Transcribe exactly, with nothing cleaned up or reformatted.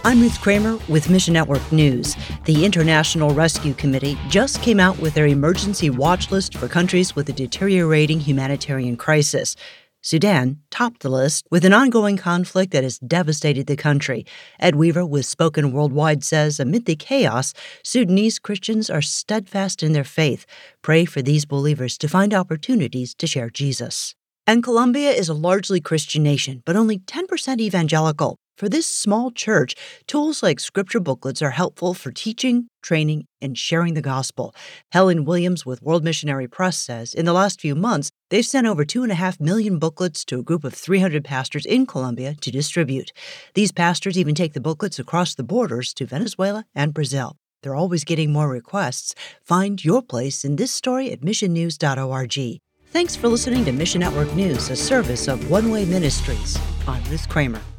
I'm Ruth Kramer with Mission Network News. The International Rescue Committee just came out with their emergency watch list for countries with a deteriorating humanitarian crisis. Sudan topped the list with an ongoing conflict that has devastated the country. Ed Weaver with Spoken Worldwide says amid the chaos, Sudanese Christians are steadfast in their faith. Pray for these believers to find opportunities to share Jesus. And Colombia is a largely Christian nation, but only ten percent evangelical. For this small church, tools like scripture booklets are helpful for teaching, training, and sharing the gospel. Helen Williams with World Missionary Press says in the last few months, they've sent over two and a half million booklets to a group of three hundred pastors in Colombia to distribute. These pastors even take the booklets across the borders to Venezuela and Brazil. They're always getting more requests. Find your place in this story at mission news dot org. Thanks for listening to Mission Network News, a service of One Way Ministries. I'm Ruth Kramer.